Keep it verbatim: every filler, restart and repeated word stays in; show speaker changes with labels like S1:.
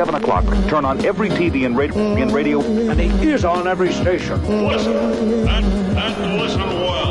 S1: seven o'clock. Turn on every T V and radio, and radio, and he is on every station.
S2: Listen, and, and listen well.